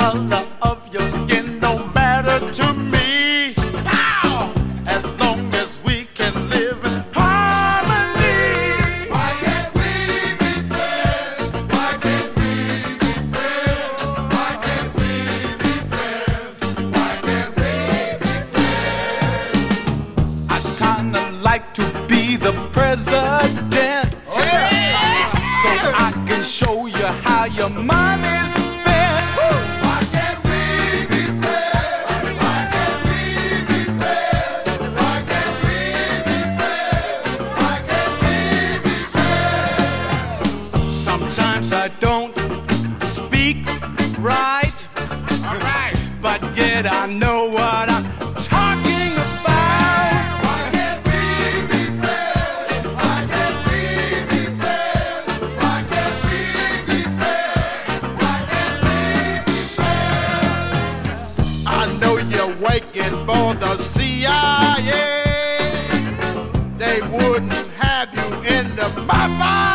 color of your skin don't matter to me. How? As long as we can live in harmony. Why can't we be friends? Why can't we be friends? Why can't we be friends? Why can't we be friends? I kinda like to be the president. So I can show you how your money's spent. Why can't we be friends? Why can't we be friends? Why can't we be friends? Why can't we be friends? Sometimes I don't speak right. Alright. But yet I know what I'm talking about. Why can't we be friends? Why can't we be friends? Why can't we be friends? Why can't we be friends? I know you're waiting for the CIA. They wouldn't have you in the mafia.